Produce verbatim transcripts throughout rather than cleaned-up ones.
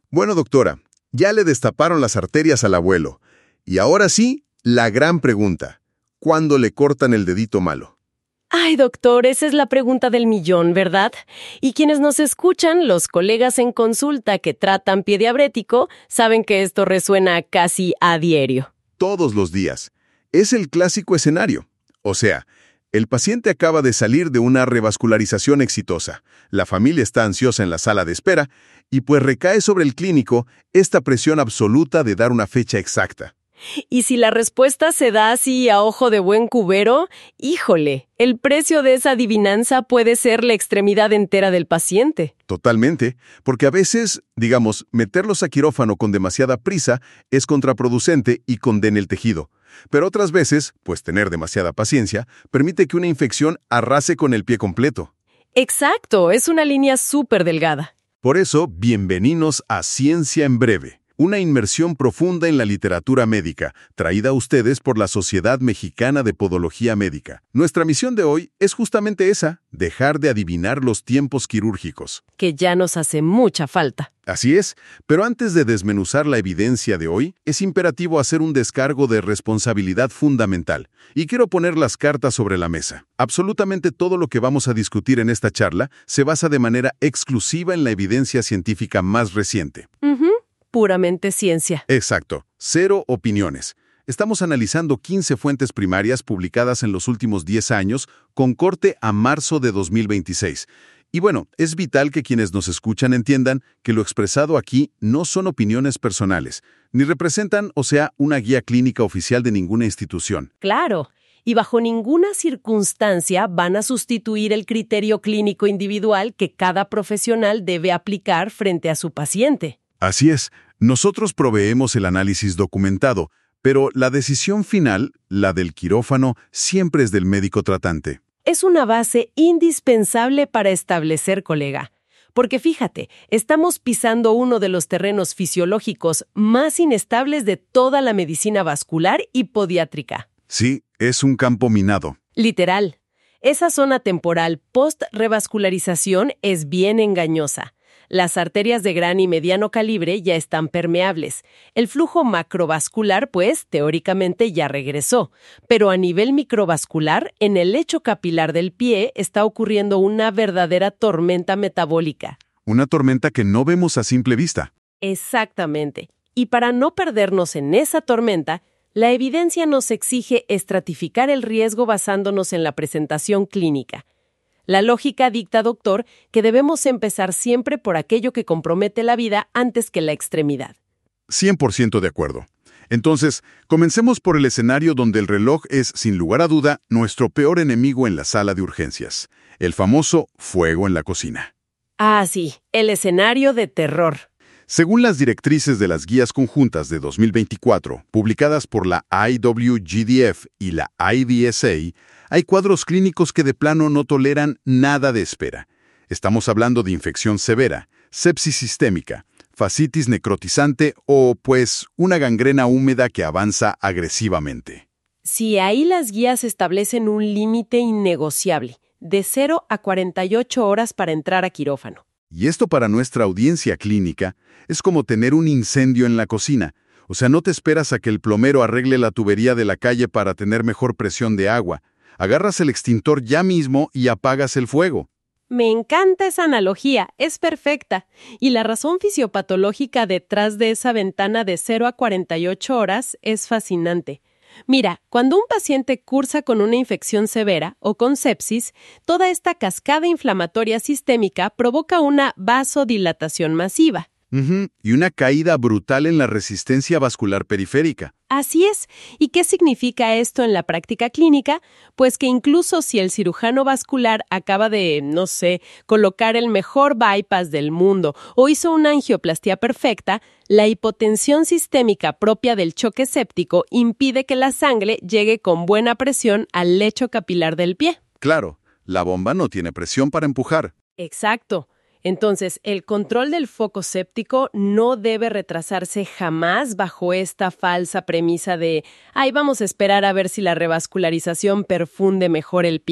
Bueno, doctora, ya le destaparon las arterias al abuelo. Y ahora sí, la gran pregunta. ¿Cuándo le cortan el dedito malo? Ay, doctor, esa es la pregunta del millón, ¿verdad? Y quienes nos escuchan, los colegas en consulta que tratan pie diabrético, saben que esto resuena casi a diario. Todos los días. Es el clásico escenario. O sea, el paciente acaba de salir de una revascularización exitosa. La familia está ansiosa en la sala de espera y pues recae sobre el clínico esta presión absoluta de dar una fecha exacta. Y si la respuesta se da así a ojo de buen cubero, híjole, el precio de esa adivinanza puede ser la extremidad entera del paciente. Totalmente, porque a veces, digamos, meterlos a quirófano con demasiada prisa es contraproducente y condena el tejido. Pero otras veces, pues tener demasiada paciencia, permite que una infección arrase con el pie completo. Exacto, es una línea súper delgada. Por eso, bienvenidos a Ciencia en Breve. Una inmersión profunda en la literatura médica, traída a ustedes por la Sociedad Mexicana de Podología Médica. Nuestra misión de hoy es justamente esa, dejar de adivinar los tiempos quirúrgicos. Que ya nos hace mucha falta. Así es, pero antes de desmenuzar la evidencia de hoy, es imperativo hacer un descargo de responsabilidad fundamental. Y quiero poner las cartas sobre la mesa. Absolutamente todo lo que vamos a discutir en esta charla se basa de manera exclusiva en la evidencia científica más reciente. Uh-huh. Puramente ciencia. Exacto. Cero opiniones. Estamos analizando quince fuentes primarias publicadas en los últimos diez años con corte a marzo de dos mil veintiséis. Y bueno, es vital que quienes nos escuchan entiendan que lo expresado aquí no son opiniones personales, ni representan, o sea, una guía clínica oficial de ninguna institución. Claro. Y bajo ninguna circunstancia van a sustituir el criterio clínico individual que cada profesional debe aplicar frente a su paciente. Así es, nosotros proveemos el análisis documentado, pero la decisión final, la del quirófano, siempre es del médico tratante. Es una base indispensable para establecer, colega. Porque fíjate, estamos pisando uno de los terrenos fisiológicos más inestables de toda la medicina vascular y podiátrica. Sí, es un campo minado. Literal. Esa zona temporal post-revascularización es bien engañosa. Las arterias de gran y mediano calibre ya están permeables. El flujo macrovascular, pues, teóricamente ya regresó. Pero a nivel microvascular, en el lecho capilar del pie está ocurriendo una verdadera tormenta metabólica. Una tormenta que no vemos a simple vista. Exactamente. Y para no perdernos en esa tormenta, la evidencia nos exige estratificar el riesgo basándonos en la presentación clínica. La lógica dicta, doctor, que debemos empezar siempre por aquello que compromete la vida antes que la extremidad. cien por ciento de acuerdo. Entonces, comencemos por el escenario donde el reloj es, sin lugar a duda, nuestro peor enemigo en la sala de urgencias. El famoso fuego en la cocina. Ah, sí, el escenario de terror. Según las directrices de las guías conjuntas de dos mil veinticuatro, publicadas por la I W G D F y la I D S A, hay cuadros clínicos que de plano no toleran nada de espera. Estamos hablando de infección severa, sepsis sistémica, fascitis necrotizante o, pues, una gangrena húmeda que avanza agresivamente. Sí, ahí las guías establecen un límite innegociable, de cero a cuarenta y ocho horas para entrar a quirófano. Y esto para nuestra audiencia clínica es como tener un incendio en la cocina. O sea, no te esperas a que el plomero arregle la tubería de la calle para tener mejor presión de agua. Agarras el extintor ya mismo y apagas el fuego. Me encanta esa analogía, es perfecta. Y la razón fisiopatológica detrás de esa ventana de cero a cuarenta y ocho horas es fascinante. Mira, cuando un paciente cursa con una infección severa o con sepsis, toda esta cascada inflamatoria sistémica provoca una vasodilatación masiva. Uh-huh. Y una caída brutal en la resistencia vascular periférica. Así es. ¿Y qué significa esto en la práctica clínica? Pues que incluso si el cirujano vascular acaba de, no sé, colocar el mejor bypass del mundo o hizo una angioplastia perfecta, la hipotensión sistémica propia del choque séptico impide que la sangre llegue con buena presión al lecho capilar del pie. Claro, la bomba no tiene presión para empujar. Exacto. Entonces, el control del foco séptico no debe retrasarse jamás bajo esta falsa premisa de «ay, vamos a esperar a ver si la revascularización perfunde mejor el pie».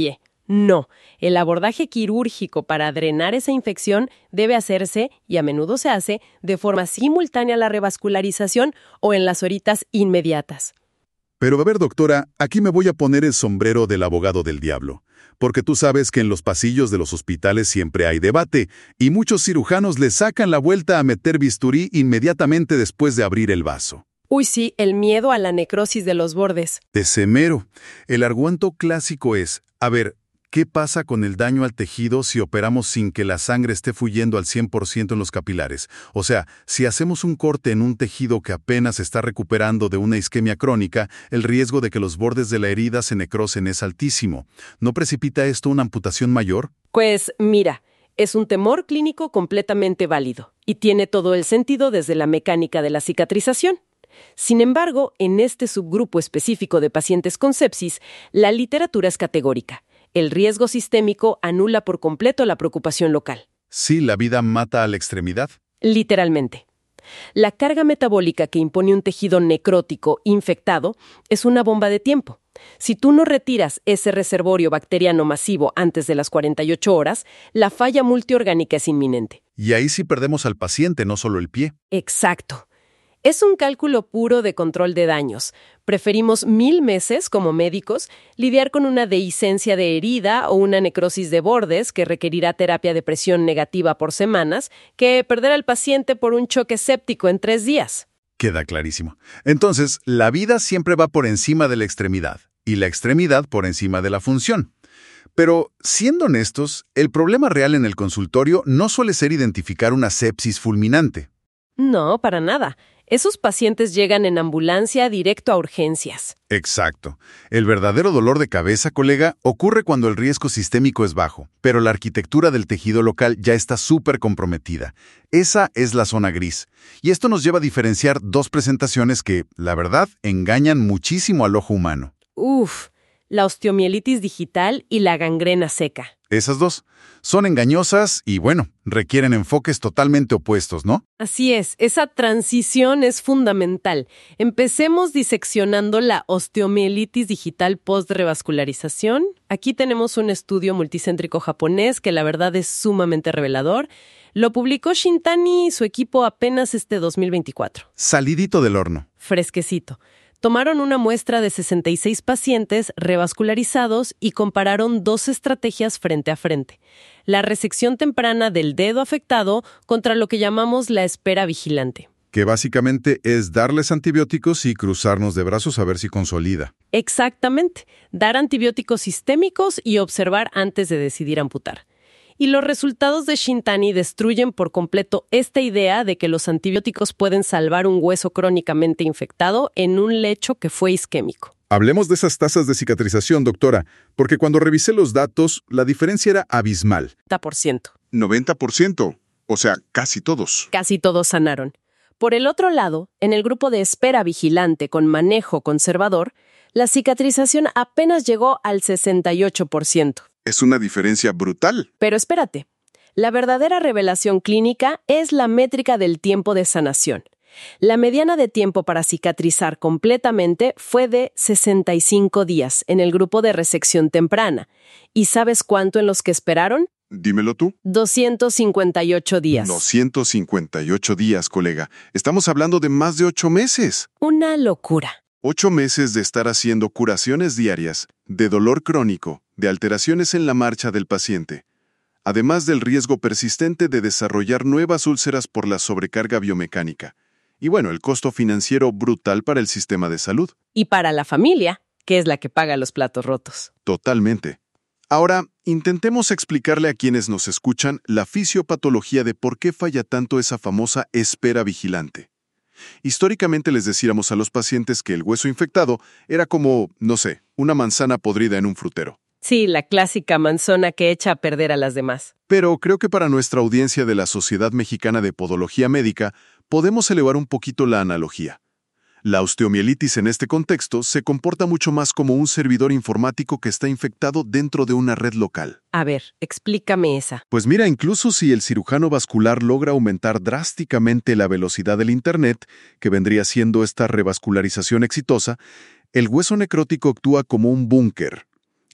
No, el abordaje quirúrgico para drenar esa infección debe hacerse, y a menudo se hace, de forma simultánea a la revascularización o en las horitas inmediatas. Pero a ver, doctora, aquí me voy a poner el sombrero del abogado del diablo, porque tú sabes que en los pasillos de los hospitales siempre hay debate, y muchos cirujanos le sacan la vuelta a meter bisturí inmediatamente después de abrir el vaso. Uy, sí, el miedo a la necrosis de los bordes. Ese mero. El argumento clásico es, a ver, ¿qué pasa con el daño al tejido si operamos sin que la sangre esté fluyendo al cien por ciento en los capilares? O sea, si hacemos un corte en un tejido que apenas está recuperando de una isquemia crónica, el riesgo de que los bordes de la herida se necrosen es altísimo. ¿No precipita esto una amputación mayor? Pues mira, es un temor clínico completamente válido y tiene todo el sentido desde la mecánica de la cicatrización. Sin embargo, en este subgrupo específico de pacientes con sepsis, la literatura es categórica. El riesgo sistémico anula por completo la preocupación local. Sí, la vida mata a la extremidad. Literalmente. La carga metabólica que impone un tejido necrótico infectado es una bomba de tiempo. Si tú no retiras ese reservorio bacteriano masivo antes de las cuarenta y ocho horas, la falla multiorgánica es inminente. Y ahí sí perdemos al paciente, no solo el pie. Exacto. Es un cálculo puro de control de daños. Preferimos mil meses, como médicos, lidiar con una dehiscencia de herida o una necrosis de bordes que requerirá terapia de presión negativa por semanas que perder al paciente por un choque séptico en tres días. Queda clarísimo. Entonces, la vida siempre va por encima de la extremidad y la extremidad por encima de la función. Pero, siendo honestos, el problema real en el consultorio no suele ser identificar una sepsis fulminante. No, para nada. Esos pacientes llegan en ambulancia directo a urgencias. Exacto. El verdadero dolor de cabeza, colega, ocurre cuando el riesgo sistémico es bajo, pero la arquitectura del tejido local ya está súper comprometida. Esa es la zona gris. Y esto nos lleva a diferenciar dos presentaciones que, la verdad, engañan muchísimo al ojo humano. Uf, la osteomielitis digital y la gangrena seca. Esas dos son engañosas y, bueno, requieren enfoques totalmente opuestos, ¿no? Así es, esa transición es fundamental. Empecemos diseccionando la osteomielitis digital post-revascularización. Aquí tenemos un estudio multicéntrico japonés que la verdad es sumamente revelador. Lo publicó Shintani y su equipo apenas este dos mil veinticuatro. Salidito del horno. Fresquecito. Tomaron una muestra de sesenta y seis pacientes revascularizados y compararon dos estrategias frente a frente. La resección temprana del dedo afectado contra lo que llamamos la espera vigilante. Que básicamente es darles antibióticos y cruzarnos de brazos a ver si consolida. Exactamente. Dar antibióticos sistémicos y observar antes de decidir amputar. Y los resultados de Shintani destruyen por completo esta idea de que los antibióticos pueden salvar un hueso crónicamente infectado en un lecho que fue isquémico. Hablemos de esas tasas de cicatrización, doctora, porque cuando revisé los datos, la diferencia era abismal. noventa por ciento. noventa por ciento, o sea, casi todos. Casi todos sanaron. Por el otro lado, en el grupo de espera vigilante con manejo conservador, la cicatrización apenas llegó al sesenta y ocho por ciento. Es una diferencia brutal. Pero espérate, la verdadera revelación clínica es la métrica del tiempo de sanación. La mediana de tiempo para cicatrizar completamente fue de sesenta y cinco días en el grupo de resección temprana. ¿Y sabes cuánto en los que esperaron? Dímelo tú. doscientos cincuenta y ocho días. doscientos cincuenta y ocho días, colega. Estamos hablando de más de ocho meses. Una locura. Ocho meses de estar haciendo curaciones diarias, de dolor crónico, de alteraciones en la marcha del paciente, además del riesgo persistente de desarrollar nuevas úlceras por la sobrecarga biomecánica. Y bueno, el costo financiero brutal para el sistema de salud. Y para la familia, que es la que paga los platos rotos. Totalmente. Ahora, intentemos explicarle a quienes nos escuchan la fisiopatología de por qué falla tanto esa famosa espera vigilante. Históricamente les decíamos a los pacientes que el hueso infectado era como, no sé, una manzana podrida en un frutero. Sí, la clásica manzana que echa a perder a las demás. Pero creo que para nuestra audiencia de la Sociedad Mexicana de Podología Médica podemos elevar un poquito la analogía. La osteomielitis en este contexto se comporta mucho más como un servidor informático que está infectado dentro de una red local. A ver, explícame esa. Pues mira, incluso si el cirujano vascular logra aumentar drásticamente la velocidad del Internet, que vendría siendo esta revascularización exitosa, el hueso necrótico actúa como un búnker.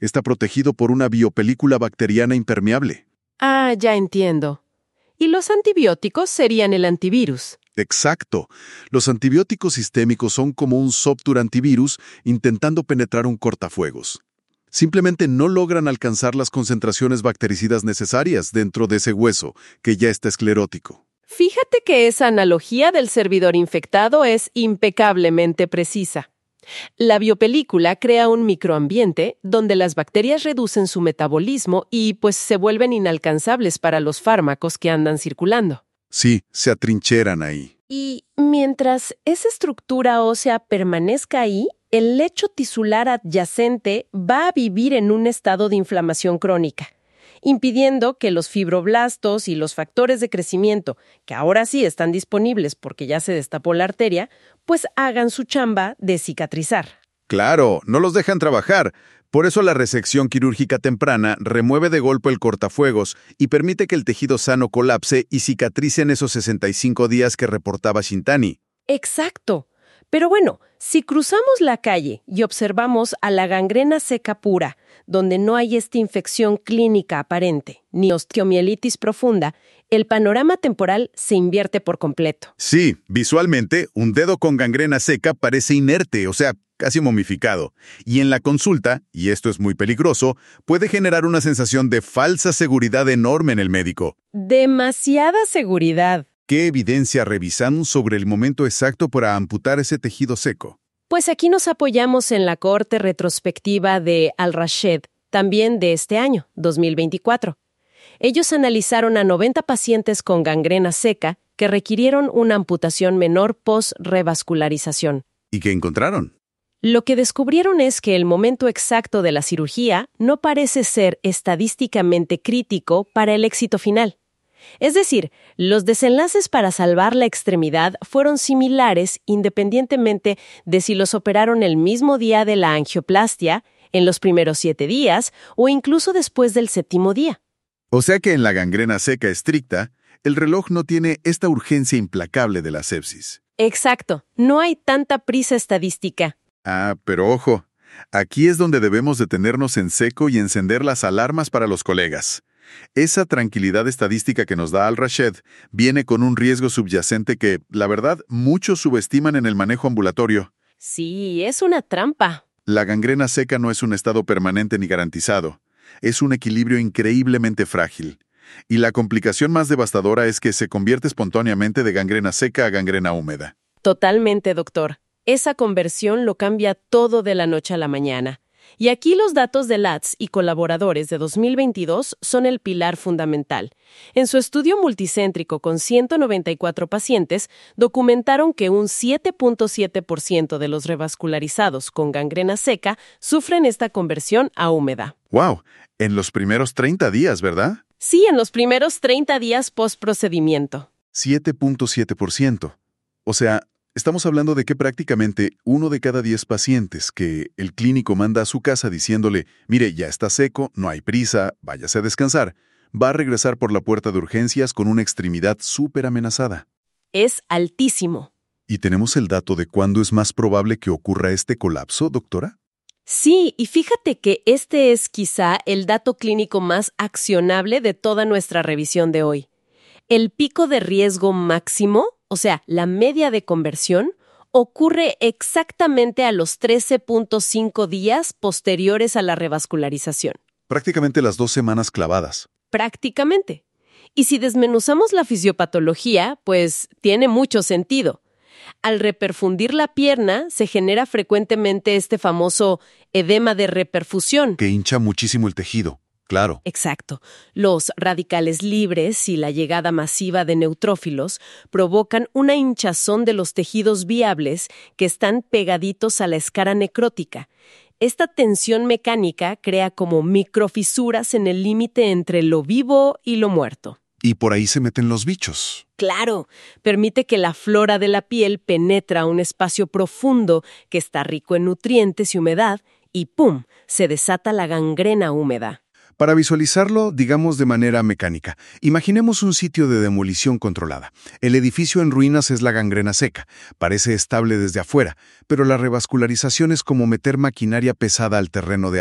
Está protegido por una biopelícula bacteriana impermeable. Ah, ya entiendo. Y los antibióticos serían el antivirus. Exacto. Los antibióticos sistémicos son como un software antivirus intentando penetrar un cortafuegos. Simplemente no logran alcanzar las concentraciones bactericidas necesarias dentro de ese hueso, que ya está esclerótico. Fíjate que esa analogía del servidor infectado es impecablemente precisa. La biopelícula crea un microambiente donde las bacterias reducen su metabolismo y pues se vuelven inalcanzables para los fármacos que andan circulando. Sí, se atrincheran ahí. Y mientras esa estructura ósea permanezca ahí, el lecho tisular adyacente va a vivir en un estado de inflamación crónica, impidiendo que los fibroblastos y los factores de crecimiento, que ahora sí están disponibles porque ya se destapó la arteria, pues hagan su chamba de cicatrizar. Claro, no los dejan trabajar. Por eso la resección quirúrgica temprana remueve de golpe el cortafuegos y permite que el tejido sano colapse y cicatrice en esos sesenta y cinco días que reportaba Shintani. Exacto. Pero bueno, si cruzamos la calle y observamos a la gangrena seca pura, donde no hay esta infección clínica aparente, ni osteomielitis profunda, el panorama temporal se invierte por completo. Sí, visualmente, un dedo con gangrena seca parece inerte, o sea, casi momificado. Y en la consulta, y esto es muy peligroso, puede generar una sensación de falsa seguridad enorme en el médico. Demasiada seguridad. ¿Qué evidencia revisan sobre el momento exacto para amputar ese tejido seco? Pues aquí nos apoyamos en la cohorte retrospectiva de Al-Rashed, también de este año, dos mil veinticuatro. Ellos analizaron a noventa pacientes con gangrena seca que requirieron una amputación menor post-revascularización. ¿Y qué encontraron? Lo que descubrieron es que el momento exacto de la cirugía no parece ser estadísticamente crítico para el éxito final. Es decir, los desenlaces para salvar la extremidad fueron similares independientemente de si los operaron el mismo día de la angioplastia, en los primeros siete días o incluso después del séptimo día. O sea que en la gangrena seca estricta, el reloj no tiene esta urgencia implacable de la sepsis. Exacto, no hay tanta prisa estadística. Ah, pero ojo, aquí es donde debemos detenernos en seco y encender las alarmas para los colegas. Esa tranquilidad estadística que nos da Al-Rashed viene con un riesgo subyacente que, la verdad, muchos subestiman en el manejo ambulatorio. Sí, es una trampa. La gangrena seca no es un estado permanente ni garantizado. Es un equilibrio increíblemente frágil. Y la complicación más devastadora es que se convierte espontáneamente de gangrena seca a gangrena húmeda. Totalmente, doctor. Esa conversión lo cambia todo de la noche a la mañana. Y aquí los datos de L A T S y colaboradores de dos mil veintidós son el pilar fundamental. En su estudio multicéntrico con ciento noventa y cuatro pacientes, documentaron que un siete punto siete por ciento de los revascularizados con gangrena seca sufren esta conversión a húmeda. ¡Wow! En los primeros treinta días, ¿verdad? Sí, en los primeros treinta días post-procedimiento. siete punto siete por ciento. O sea, estamos hablando de que prácticamente uno de cada diez pacientes que el clínico manda a su casa diciéndole, mire, ya está seco, no hay prisa, váyase a descansar, va a regresar por la puerta de urgencias con una extremidad súper amenazada. Es altísimo. ¿Y tenemos el dato de cuándo es más probable que ocurra este colapso, doctora? Sí, y fíjate que este es quizá el dato clínico más accionable de toda nuestra revisión de hoy. El pico de riesgo máximo, o sea, la media de conversión, ocurre exactamente a los trece punto cinco días posteriores a la revascularización. Prácticamente las dos semanas clavadas. Prácticamente. Y si desmenuzamos la fisiopatología, pues tiene mucho sentido. Al reperfundir la pierna, se genera frecuentemente este famoso edema de reperfusión. Que hincha muchísimo el tejido, claro. Exacto. Los radicales libres y la llegada masiva de neutrófilos provocan una hinchazón de los tejidos viables que están pegaditos a la escara necrótica. Esta tensión mecánica crea como microfisuras en el límite entre lo vivo y lo muerto. Y por ahí se meten los bichos. Claro, permite que la flora de la piel penetra un espacio profundo que está rico en nutrientes y humedad y ¡pum!, se desata la gangrena húmeda. Para visualizarlo, digamos de manera mecánica, imaginemos un sitio de demolición controlada. El edificio en ruinas es la gangrena seca. Parece estable desde afuera, pero la revascularización es como meter maquinaria pesada al terreno de al lado.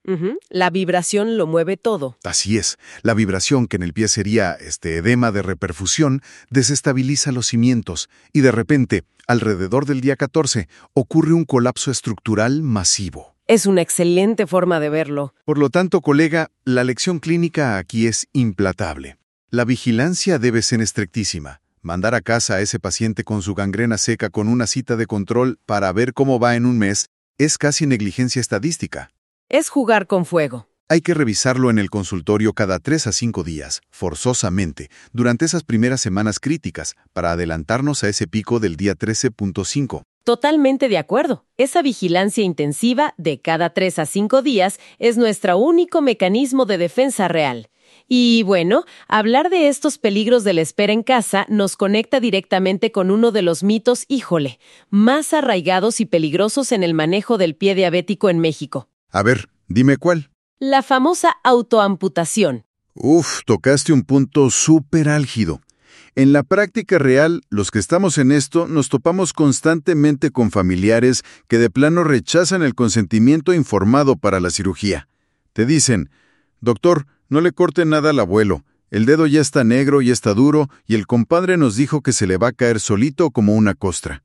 Ujú. La vibración lo mueve todo. Así es, la vibración, que en el pie sería este edema de reperfusión, desestabiliza los cimientos y de repente, alrededor del día catorce, ocurre un colapso estructural masivo. Es una excelente forma de verlo. Por lo tanto, colega, la lección clínica aquí es implacable. La vigilancia debe ser estrictísima. Mandar a casa a ese paciente con su gangrena seca con una cita de control para ver cómo va en un mes es casi negligencia estadística. Es jugar con fuego. Hay que revisarlo en el consultorio cada tres a cinco días, forzosamente, durante esas primeras semanas críticas, para adelantarnos a ese pico del día trece punto cinco. Totalmente de acuerdo. Esa vigilancia intensiva de cada tres a cinco días es nuestro único mecanismo de defensa real. Y bueno, hablar de estos peligros de la espera en casa nos conecta directamente con uno de los mitos, híjole, más arraigados y peligrosos en el manejo del pie diabético en México. A ver, dime cuál. La famosa autoamputación. Uf, tocaste un punto súper álgido. En la práctica real, los que estamos en esto nos topamos constantemente con familiares que de plano rechazan el consentimiento informado para la cirugía. Te dicen, doctor, no le corte nada al abuelo, el dedo ya está negro y está duro y el compadre nos dijo que se le va a caer solito como una costra.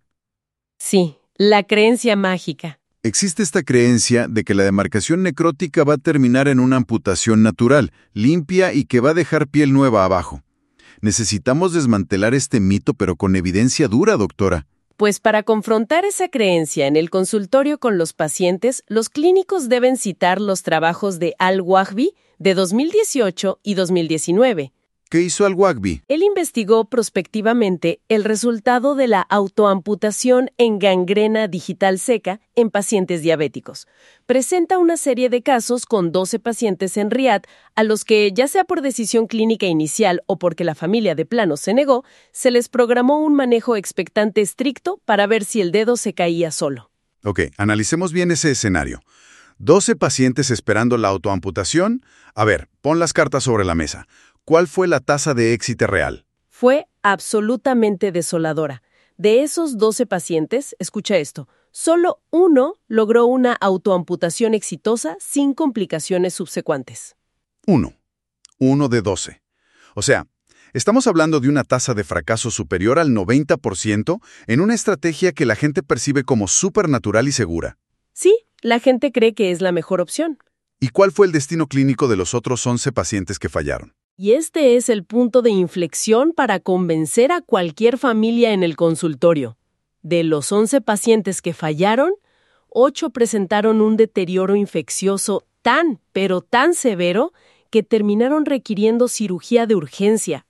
Sí, la creencia mágica. Existe esta creencia de que la demarcación necrótica va a terminar en una amputación natural, limpia y que va a dejar piel nueva abajo. Necesitamos desmantelar este mito, pero con evidencia dura, doctora. Pues para confrontar esa creencia en el consultorio con los pacientes, los clínicos deben citar los trabajos de Al-Wahbi de dos mil dieciocho y dos mil diecinueve. ¿Qué hizo Al-Wahbi? Él investigó prospectivamente el resultado de la autoamputación en gangrena digital seca en pacientes diabéticos. Presenta una serie de casos con doce pacientes en Riad a los que, ya sea por decisión clínica inicial o porque la familia de plano se negó, se les programó un manejo expectante estricto para ver si el dedo se caía solo. Ok, analicemos bien ese escenario. doce pacientes esperando la autoamputación. A ver, pon las cartas sobre la mesa. ¿Cuál fue la tasa de éxito real? Fue absolutamente desoladora. De esos doce pacientes, escucha esto, solo uno logró una autoamputación exitosa sin complicaciones subsecuentes. Uno. Uno de doce. O sea, estamos hablando de una tasa de fracaso superior al noventa por ciento en una estrategia que la gente percibe como supernatural y segura. Sí, la gente cree que es la mejor opción. ¿Y cuál fue el destino clínico de los otros once pacientes que fallaron? Y este es el punto de inflexión para convencer a cualquier familia en el consultorio. De los once pacientes que fallaron, ocho presentaron un deterioro infeccioso tan, pero tan severo que terminaron requiriendo cirugía de urgencia.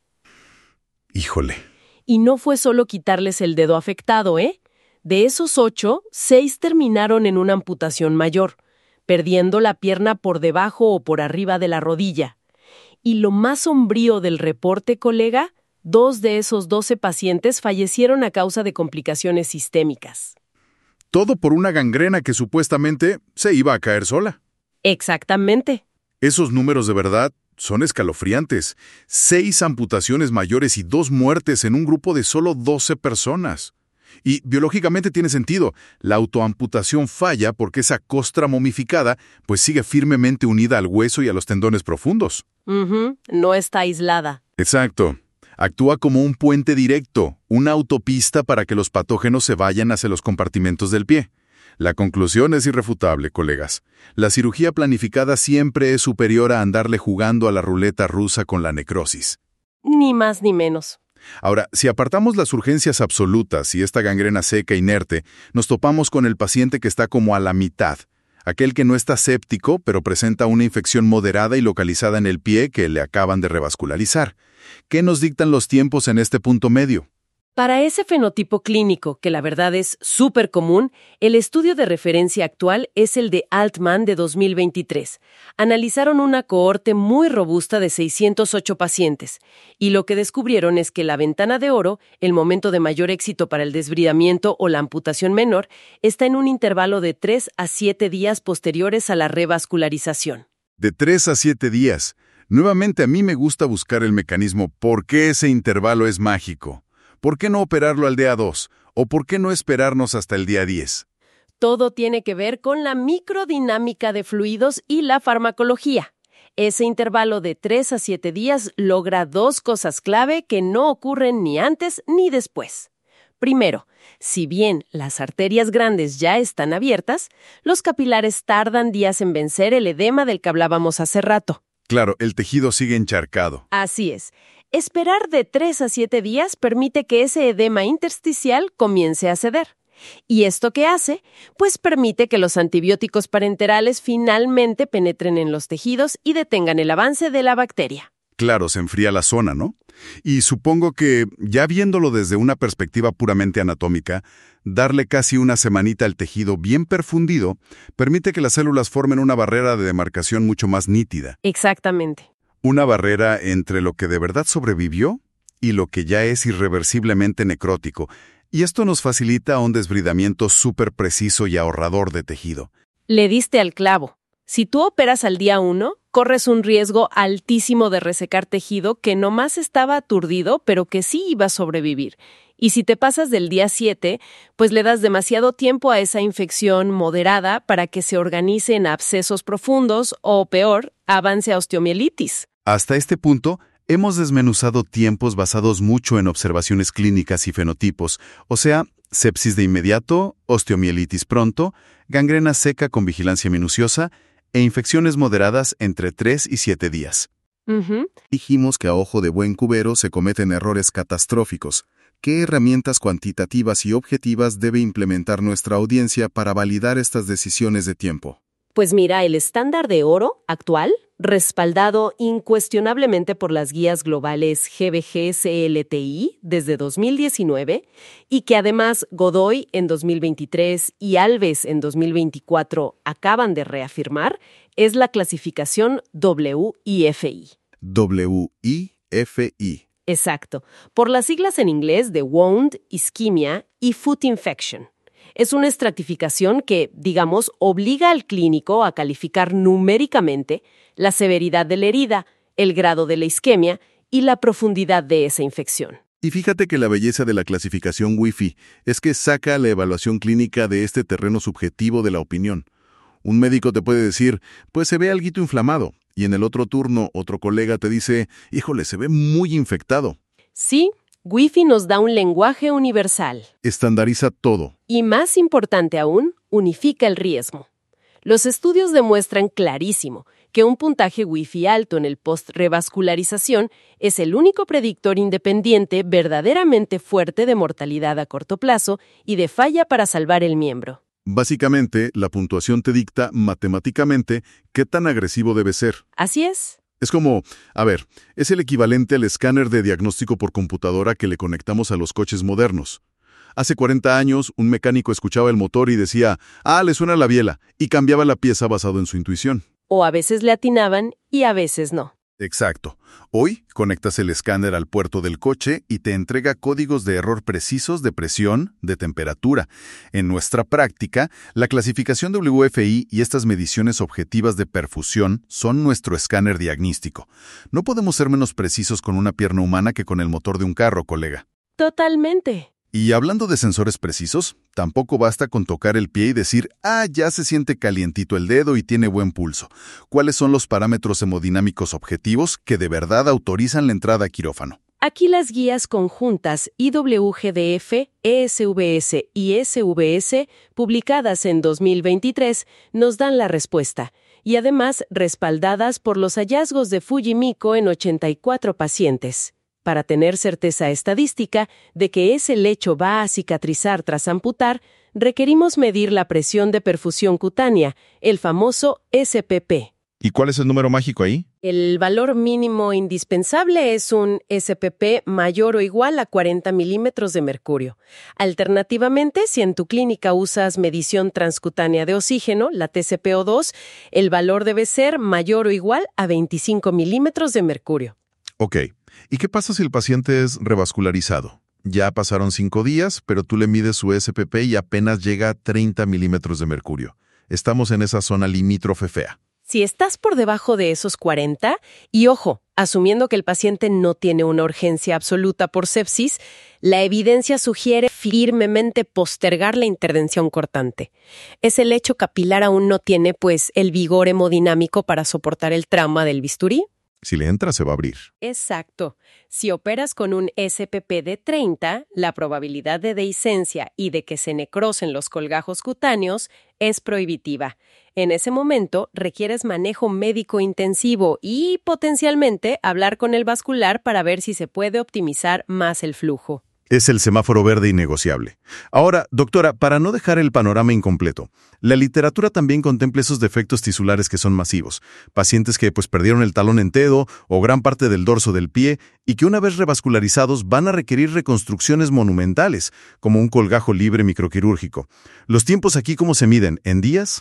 Híjole. Y no fue solo quitarles el dedo afectado, ¿eh? De esos ocho, seis terminaron en una amputación mayor, perdiendo la pierna por debajo o por arriba de la rodilla. Y lo más sombrío del reporte, colega, dos de esos doce pacientes fallecieron a causa de complicaciones sistémicas. Todo por una gangrena que supuestamente se iba a caer sola. Exactamente. Esos números de verdad son escalofriantes. Seis amputaciones mayores y dos muertes en un grupo de solo doce personas. Y biológicamente tiene sentido. La autoamputación falla porque esa costra momificada pues sigue firmemente unida al hueso y a los tendones profundos. Uh-huh. No está aislada. Exacto. Actúa como un puente directo, una autopista para que los patógenos se vayan hacia los compartimentos del pie. La conclusión es irrefutable, colegas. La cirugía planificada siempre es superior a andarle jugando a la ruleta rusa con la necrosis. Ni más ni menos. Ahora, si apartamos las urgencias absolutas y esta gangrena seca inerte, nos topamos con el paciente que está como a la mitad, aquel que no está séptico, pero presenta una infección moderada y localizada en el pie que le acaban de revascularizar. ¿Qué nos dictan los tiempos en este punto medio? Para ese fenotipo clínico, que la verdad es súper común, el estudio de referencia actual es el de Altman de dos mil veintitrés. Analizaron una cohorte muy robusta de seiscientos ocho pacientes, y lo que descubrieron es que la ventana de oro, el momento de mayor éxito para el desbridamiento o la amputación menor, está en un intervalo de tres a siete días posteriores a la revascularización. De tres a siete días. Nuevamente a mí me gusta buscar el mecanismo por qué ese intervalo es mágico. ¿Por qué no operarlo al día dos? ¿O por qué no esperarnos hasta el día diez? Todo tiene que ver con la microdinámica de fluidos y la farmacología. Ese intervalo de tres a siete días logra dos cosas clave que no ocurren ni antes ni después. Primero, si bien las arterias grandes ya están abiertas, los capilares tardan días en vencer el edema del que hablábamos hace rato. Claro, el tejido sigue encharcado. Así es. Esperar de tres a siete días permite que ese edema intersticial comience a ceder. ¿Y esto qué hace? Pues permite que los antibióticos parenterales finalmente penetren en los tejidos y detengan el avance de la bacteria. Claro, se enfría la zona, ¿no? Y supongo que, ya viéndolo desde una perspectiva puramente anatómica, darle casi una semanita al tejido bien perfundido permite que las células formen una barrera de demarcación mucho más nítida. Exactamente. Una barrera entre lo que de verdad sobrevivió y lo que ya es irreversiblemente necrótico. Y esto nos facilita un desbridamiento súper preciso y ahorrador de tejido. Le diste al clavo. Si tú operas al día uno, corres un riesgo altísimo de resecar tejido que nomás estaba aturdido, pero que sí iba a sobrevivir. Y si te pasas del día siete, pues le das demasiado tiempo a esa infección moderada para que se organice en abscesos profundos o, peor, avance a osteomielitis. Hasta este punto, hemos desmenuzado tiempos basados mucho en observaciones clínicas y fenotipos, o sea, sepsis de inmediato, osteomielitis pronto, gangrena seca con vigilancia minuciosa e infecciones moderadas entre tres y siete días. Uh-huh. Dijimos que a ojo de buen cubero se cometen errores catastróficos. ¿Qué herramientas cuantitativas y objetivas debe implementar nuestra audiencia para validar estas decisiones de tiempo? Pues mira, el estándar de oro actual, respaldado incuestionablemente por las guías globales G B G C L T I desde dos mil diecinueve y que además Godoy en dos mil veintitrés y Alves en dos mil veinticuatro acaban de reafirmar, es la clasificación W I F I. W I F I. Exacto, por las siglas en inglés de Wound, Ischemia y Foot Infection. Es una estratificación que, digamos, obliga al clínico a calificar numéricamente la severidad de la herida, el grado de la isquemia y la profundidad de esa infección. Y fíjate que la belleza de la clasificación W I F I es que saca la evaluación clínica de este terreno subjetivo de la opinión. Un médico te puede decir, pues se ve alguito inflamado, y en el otro turno otro colega te dice, híjole, se ve muy infectado. Sí, W I F I nos da un lenguaje universal. Estandariza todo. Y más importante aún, unifica el riesgo. Los estudios demuestran clarísimo que un puntaje W I F I alto en el post-revascularización es el único predictor independiente verdaderamente fuerte de mortalidad a corto plazo y de falla para salvar el miembro. Básicamente, la puntuación te dicta matemáticamente qué tan agresivo debe ser. Así es. Es como, a ver, es el equivalente al escáner de diagnóstico por computadora que le conectamos a los coches modernos. Hace cuarenta años, un mecánico escuchaba el motor y decía, ah, le suena la biela, y cambiaba la pieza basado en su intuición. O a veces le atinaban y a veces no. Exacto. Hoy conectas el escáner al puerto del coche y te entrega códigos de error precisos de presión, de temperatura. En nuestra práctica, la clasificación W F I y estas mediciones objetivas de perfusión son nuestro escáner diagnóstico. No podemos ser menos precisos con una pierna humana que con el motor de un carro, colega. Totalmente. Y hablando de sensores precisos, tampoco basta con tocar el pie y decir, ah, ya se siente calientito el dedo y tiene buen pulso. ¿Cuáles son los parámetros hemodinámicos objetivos que de verdad autorizan la entrada a quirófano? Aquí las guías conjuntas I W G D F, E S V S y S V S, publicadas en dos mil veintitrés, nos dan la respuesta, y además respaldadas por los hallazgos de Fujimiko en ochenta y cuatro pacientes. Para tener certeza estadística de que ese lecho va a cicatrizar tras amputar, requerimos medir la presión de perfusión cutánea, el famoso S P P. ¿Y cuál es el número mágico ahí? El valor mínimo indispensable es un S P P mayor o igual a cuarenta milímetros de mercurio. Alternativamente, si en tu clínica usas medición transcutánea de oxígeno, la T C P O dos, el valor debe ser mayor o igual a veinticinco milímetros de mercurio. Ok. ¿Y qué pasa si el paciente es revascularizado? Ya pasaron cinco días, pero tú le mides su S P P y apenas llega a treinta milímetros de mercurio. Estamos en esa zona limítrofe fea. Si estás por debajo de esos cuarenta, y ojo, Asumiendo que el paciente no tiene una urgencia absoluta por sepsis, la evidencia sugiere firmemente postergar la intervención cortante. ¿Es el lecho capilar aún no tiene, pues, el vigor hemodinámico para soportar el trauma del bisturí? Si le entra, se va a abrir. Exacto. Si operas con un S P P de treinta, la probabilidad de dehiscencia y de que se necrosen los colgajos cutáneos es prohibitiva. En ese momento, requieres manejo médico intensivo y, potencialmente, hablar con el vascular para ver si se puede optimizar más el flujo. Es el semáforo verde innegociable. Ahora, doctora, para no dejar el panorama incompleto, la literatura también contempla esos defectos tisulares que son masivos. Pacientes que pues perdieron el talón entero o gran parte del dorso del pie y que una vez revascularizados van a requerir reconstrucciones monumentales, como un colgajo libre microquirúrgico. ¿Los tiempos aquí cómo se miden? ¿En días?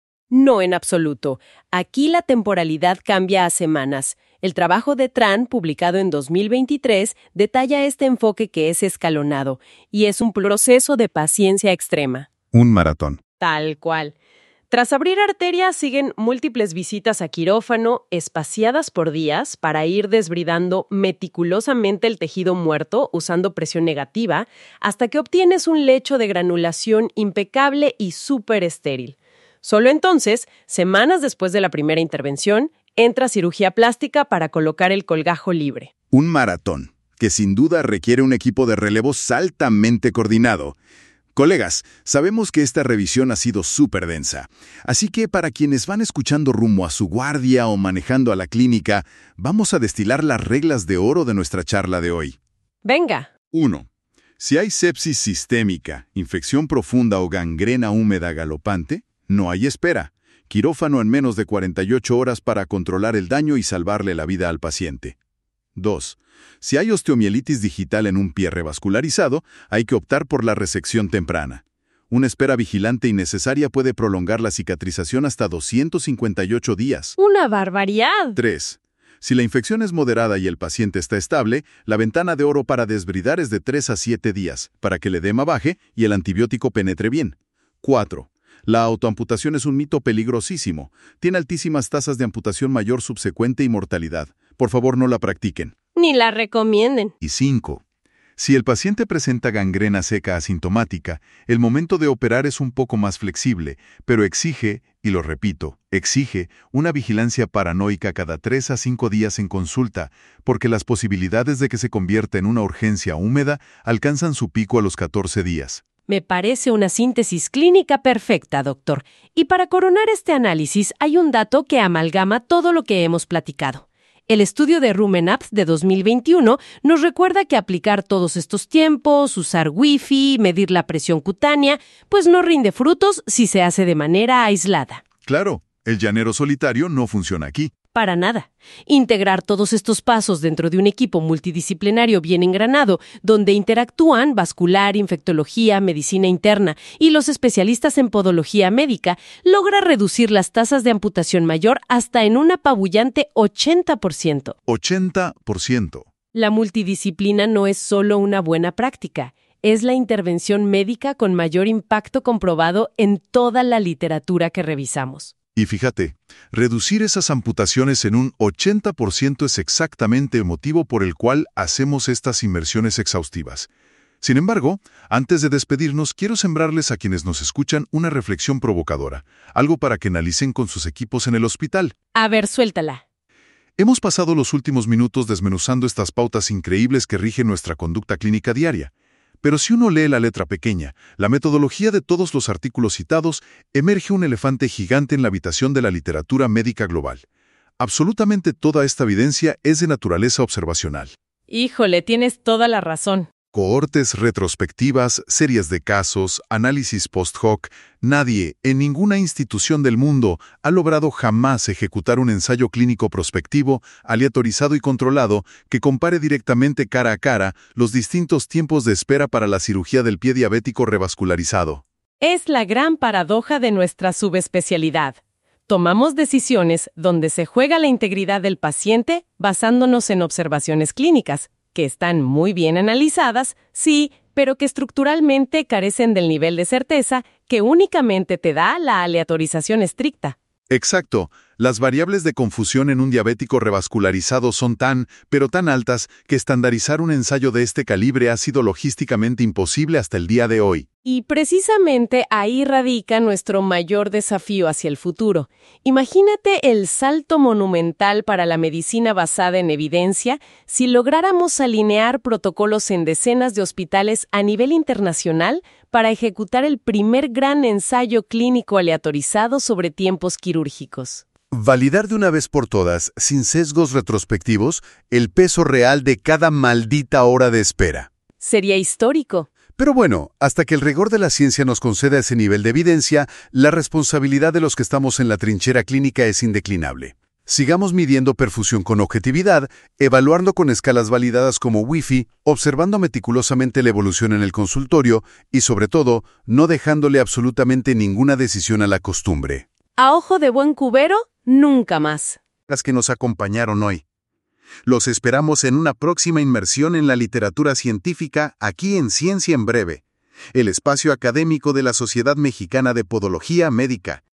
No en absoluto. Aquí la temporalidad cambia a semanas. El trabajo de Tran, publicado en dos mil veintitrés, detalla este enfoque que es escalonado y es un proceso de paciencia extrema. Un maratón. Tal cual. Tras abrir arterias siguen múltiples visitas a quirófano espaciadas por días para ir desbridando meticulosamente el tejido muerto usando presión negativa hasta que obtienes un lecho de granulación impecable y súper estéril. Solo entonces, semanas después de la primera intervención, entra cirugía plástica para colocar el colgajo libre. Un maratón, que sin duda requiere un equipo de relevos altamente coordinado. Colegas, sabemos que esta revisión ha sido súper densa, así que para quienes van escuchando rumbo a su guardia o manejando a la clínica, vamos a destilar las reglas de oro de nuestra charla de hoy. Venga. uno. Si hay sepsis sistémica, infección profunda o gangrena húmeda galopante, no hay espera. Quirófano en menos de cuarenta y ocho horas para controlar el daño y salvarle la vida al paciente. dos. Si hay osteomielitis digital en un pie revascularizado, hay que optar por la resección temprana. Una espera vigilante innecesaria puede prolongar la cicatrización hasta doscientos cincuenta y ocho días. ¡Una barbaridad! tres. Si la infección es moderada y el paciente está estable, la ventana de oro para desbridar es de tres a siete días, para que el edema baje y el antibiótico penetre bien. cuatro. La autoamputación es un mito peligrosísimo. Tiene altísimas tasas de amputación mayor subsecuente y mortalidad. Por favor, no la practiquen. Ni la recomienden. Y cinco. Si el paciente presenta gangrena seca asintomática, el momento de operar es un poco más flexible, pero exige, y lo repito, exige una vigilancia paranoica cada tres a cinco días en consulta, porque las posibilidades de que se convierta en una urgencia húmeda alcanzan su pico a los catorce días. Me parece una síntesis clínica perfecta, doctor. Y para coronar este análisis hay un dato que amalgama todo lo que hemos platicado. El estudio de Rumenapth de dos mil veintiuno nos recuerda que aplicar todos estos tiempos, usar wifi, medir la presión cutánea, pues no rinde frutos si se hace de manera aislada. Claro, el llanero solitario no funciona aquí. Para nada. Integrar todos estos pasos dentro de un equipo multidisciplinario bien engranado, donde interactúan vascular, infectología, medicina interna y los especialistas en podología médica, logra reducir las tasas de amputación mayor hasta en un apabullante ochenta por ciento. ochenta por ciento. La multidisciplina no es solo una buena práctica, es la intervención médica con mayor impacto comprobado en toda la literatura que revisamos. Y fíjate, reducir esas amputaciones en un ochenta por ciento es exactamente el motivo por el cual hacemos estas inmersiones exhaustivas. Sin embargo, antes de despedirnos, quiero sembrarles a quienes nos escuchan una reflexión provocadora, algo para que analicen con sus equipos en el hospital. A ver, suéltala. Hemos pasado los últimos minutos desmenuzando estas pautas increíbles que rigen nuestra conducta clínica diaria. Pero si uno lee la letra pequeña, la metodología de todos los artículos citados, emerge un elefante gigante en la habitación de la literatura médica global. Absolutamente toda esta evidencia es de naturaleza observacional. Híjole, tienes toda la razón. Cohortes retrospectivas, series de casos, análisis post-hoc, nadie, en ninguna institución del mundo, ha logrado jamás ejecutar un ensayo clínico prospectivo, aleatorizado y controlado, que compare directamente cara a cara los distintos tiempos de espera para la cirugía del pie diabético revascularizado. Es la gran paradoja de nuestra subespecialidad. Tomamos decisiones donde se juega la integridad del paciente basándonos en observaciones clínicas, que están muy bien analizadas, sí, pero que estructuralmente carecen del nivel de certeza que únicamente te da la aleatorización estricta. Exacto. Las variables de confusión en un diabético revascularizado son tan, pero tan altas, que estandarizar un ensayo de este calibre ha sido logísticamente imposible hasta el día de hoy. Y precisamente ahí radica nuestro mayor desafío hacia el futuro. Imagínate el salto monumental para la medicina basada en evidencia si lográramos alinear protocolos en decenas de hospitales a nivel internacional para ejecutar el primer gran ensayo clínico aleatorizado sobre tiempos quirúrgicos. Validar de una vez por todas, sin sesgos retrospectivos, el peso real de cada maldita hora de espera. Sería histórico. Pero bueno, hasta que el rigor de la ciencia nos conceda ese nivel de evidencia, la responsabilidad de los que estamos en la trinchera clínica es indeclinable. Sigamos midiendo perfusión con objetividad, evaluando con escalas validadas como Wi-Fi, observando meticulosamente la evolución en el consultorio y, sobre todo, no dejándole absolutamente ninguna decisión a la costumbre. A ojo de buen cubero, nunca más. Las que nos acompañaron hoy. Los esperamos en una próxima inmersión en la literatura científica aquí en Ciencia en Breve, el espacio académico de la Sociedad Mexicana de Podología Médica.